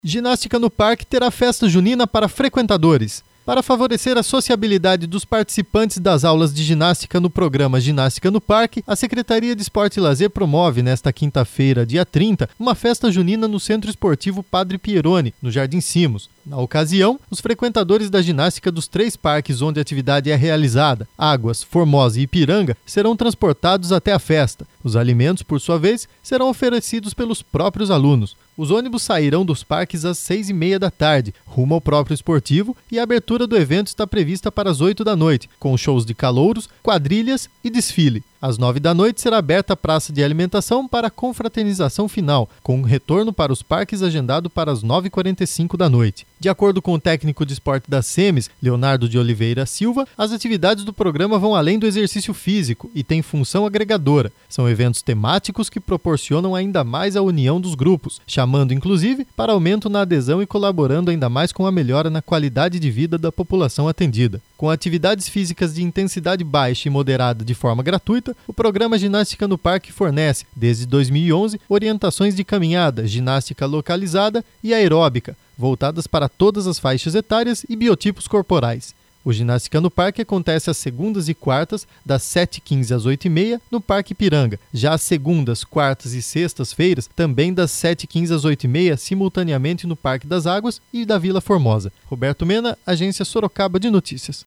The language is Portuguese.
Ginástica no Parque terá festa junina para frequentadores. Para favorecer a sociabilidade dos participantes das aulas de ginástica no programa Ginástica no Parque, a Secretaria de Esporte e Lazer promove nesta quinta-feira, dia 30, uma festa junina no Centro Esportivo Padre Pieroni, no Jardim Simos. Na ocasião, os frequentadores da ginástica dos 3 parques onde a atividade é realizada, Águas, Formosa e Ipiranga, serão transportados até a festa. Os alimentos, por sua vez, serão oferecidos pelos próprios alunos. Os ônibus sairão dos parques às 6h30 da tarde, rumo ao próprio esportivo, e a abertura do evento está prevista para as 8 da noite, com shows de calouros, quadrilhas e desfile. Às 9 da noite será aberta a praça de alimentação para a confraternização final, com um retorno para os parques agendado para as 9h45 da noite. De acordo com o técnico de esporte da SEMES, Leonardo de Oliveira Silva, as atividades do programa vão além do exercício físico e têm função agregadora. São eventos temáticos que proporcionam ainda mais a união dos grupos, chamando inclusive para aumento na adesão e colaborando ainda mais com a melhora na qualidade de vida da população atendida. Com atividades físicas de intensidade baixa e moderada de forma gratuita, o programa Ginástica no Parque fornece, desde 2011, orientações de caminhada, ginástica localizada e aeróbica, voltadas para todas as faixas etárias e biotipos corporais. O Ginástica no Parque acontece às segundas e quartas, das 7h15 às 8h30, no Parque Ipiranga. Já às segundas, quartas e sextas-feiras, também das 7h15 às 8h30, simultaneamente no Parque das Águas e da Vila Formosa. Roberto Mena, Agência Sorocaba de Notícias.